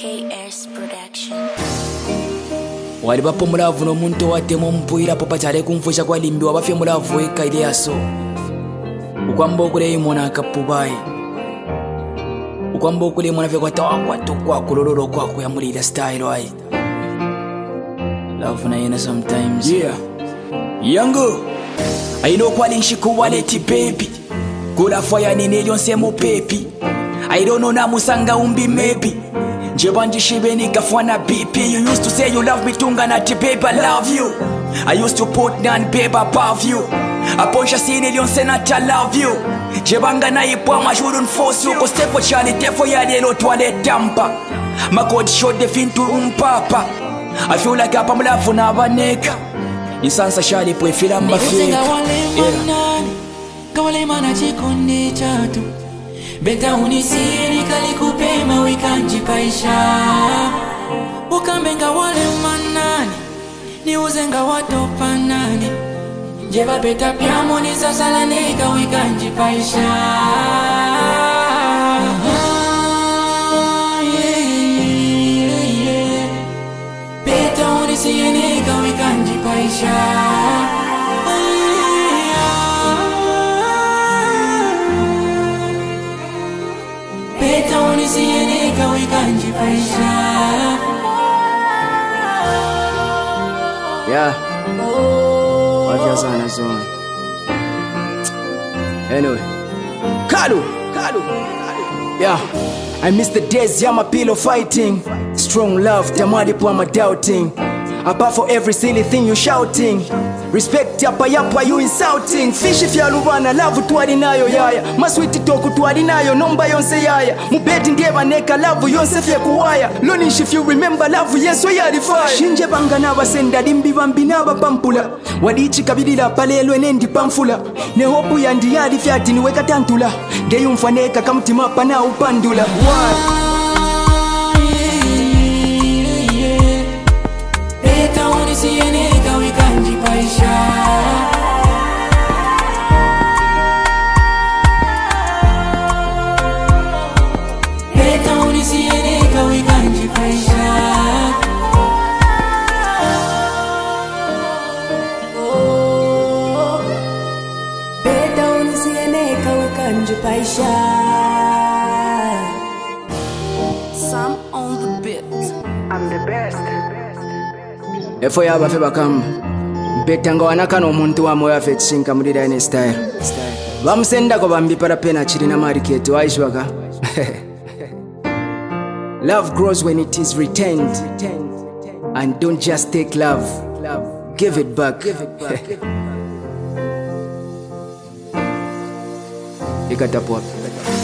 KS Production. Wali bapo mulavu n'omuntu waddemu omupuyira papa kyale kumfusha kwalimbiwa bafye mulavu ekaire yaso ukwamba okuleyi mwana akapubayi ukwamba okuleyi mwana kwatawakwata okwakulololo okwakuyamulira style ayi love na yena sometimes yeah yango ayina okwali nshikuwaleti baby kula fire nini lyonse mu pepi I don't know namusanga umbi maybe Jeba njishibe nikafwana BP You used to say you love me tunga nati babe I love you I used to put down babe above you Aposha sini lyonse nati I love you Jeba nga na ipwa I shouldn't force you Cause tefo chali tefo ya lelo twale tampa My God showed the fin to umpapa I feel like apa mlafu na abaneka Insansa shali pwe fila mafika Kawale mana chikundi chatu Beta unisiri kalikupema wikanjipaisha Ukambenga wale manani Niuzenga watopa nani Jeba beta piamo nisasalaneka wikanjipaisha Beta unisiyeneka wikanjipaisha Beta unisiyeneka wikanjipaisha Yeah Wafya sana zone Anyway Kalu Yeah I miss the days ya my pillow fighting Strong love tamadi pwa my doubting Apart for every silly thing you shouting Respect yapa yapa you insulting Fish if ya lubana love tuwali nayo yaya Maswiti toku tuwali nayo nomba yonse yaya Mubedi ndieva neka love yonse fye kuwaya Lonish if you remember love yeso yali fire Shinje banga naba senda dimbi bambi naba pampula Wadichi kabidila palelwe nendi pamfula Ne hopu ya ndiyali fyati niweka tantula Geyu mfaneka kamutima pana upandula Beta unisiyeneka wikanjipaisha Beta unisiyeneka wikanjipaisha Beta unisiyeneka wikanjipaisha. Some on the beat. I'm the best. Efo yaba fe bakamba Betanga wanakana omuntu wa moyo afe chinka mulira ine style Bamusenda ko bambi para pena chirina market waishwaka Love grows when it is retained And don't just take love Give it back Ikatapwa